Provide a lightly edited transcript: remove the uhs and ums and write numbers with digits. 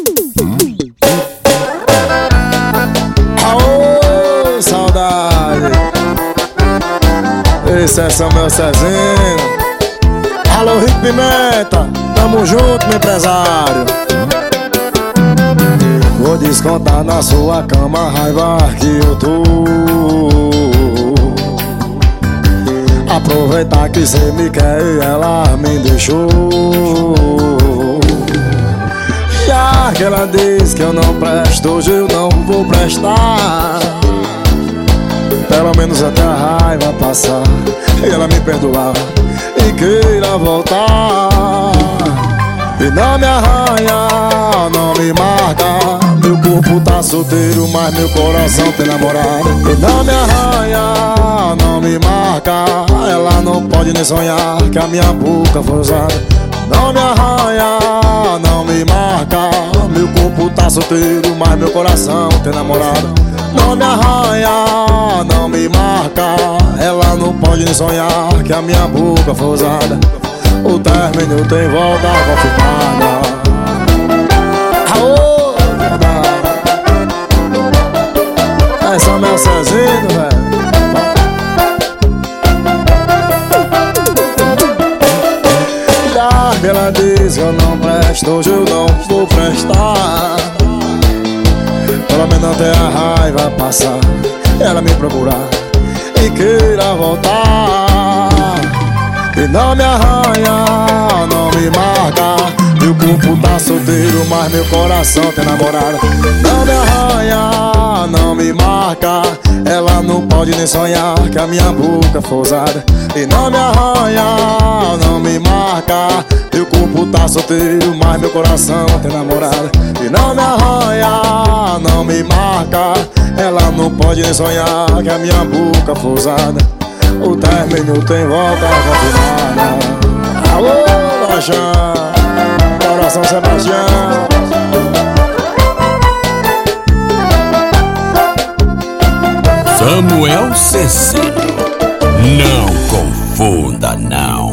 Aô, saudade. Esse é Samuel Cezinho. Alô, Rico Pimenta, tamo junto, meu empresário. Vou descontar na sua cama a raiva que eu tô. Aproveitar que cê me quer e ela me deixou. Já que ela diz que eu não presto, hoje eu não vou prestar. Pelo menos até a raiva passar e ela me perdoar e queira voltar. E não me arranha, não me marca. Meu corpo tá solteiro, mas meu coração tem namorado. E não me arranha, não me marca. Ela não pode nem sonhar que a minha boca foi usada. Não me arranha, não me marca. Meu corpo tá solteiro, mas meu coração tem namorado. Não me arranha, não me marca. Ela não pode nem sonhar que a minha boca foi usada. O término tem volta confirmada. Aô, é Samuel Cezinho, velho. Já que ela diz que eu não presto, hoje eu não vou prestar. Pelo menos até a raiva passar, ela me procurar e queira voltar. E não me arranha, não me marca. Meu corpo tá solteiro, mas meu coração tem namorada. Não me arranha, não me marca. Ela não pode nem sonhar que a minha boca foi usada. E não me arranha, não me marca. Meu corpo tá solteiro, mas meu coração tem namorada. E não me arranha, não me marca. Ela não pode nem sonhar que a minha boca foi usada. O término tem volta confirmada. Alô, Lojão, coração Sebastião. Samuel Cezinho. Não confunda, não.